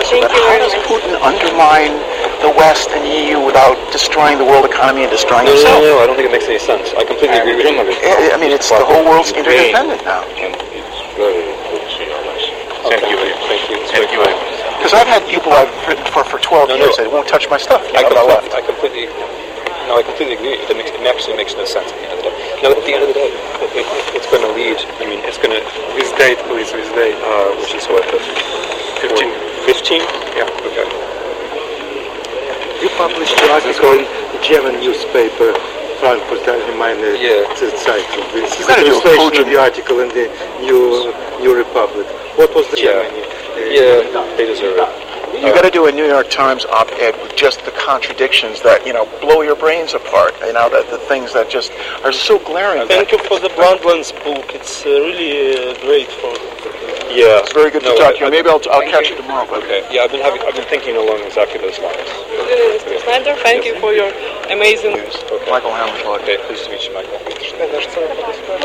answer, but how does Putin undermine the West and the EU without destroying the world economy and destroying himself? No, I don't think it makes any sense. I completely agree with you. I mean, it's the whole world's interdependent now. Thank you. Because I've had people I've written for 12 years that won't touch my stuff. I completely agree. It actually makes no sense at the end of the day. Now, at the end of the day, it's going to lead. I mean, it's going to. With date, please, with date. Which is what? 15. 15? Yeah. Okay. You published an article in the German newspaper, Frankfurt Allgemeine Zeitung. It's the translation of the article in the New Republic. What was the German? Yeah, they deserve it. You got to do a New York Times op-ed with just the contradictions that blow your brains apart. The things that just are so glaring. Thank you for the Brundtland's book. It's really great for. Yeah, it's very good to talk to you. Maybe I'll catch you tomorrow. Okay. Yeah, I've been thinking along exactly those lines. Mr. Snyder, thank you for your amazing news. Michael Hammerschlag. Okay, pleased to meet you, Michael.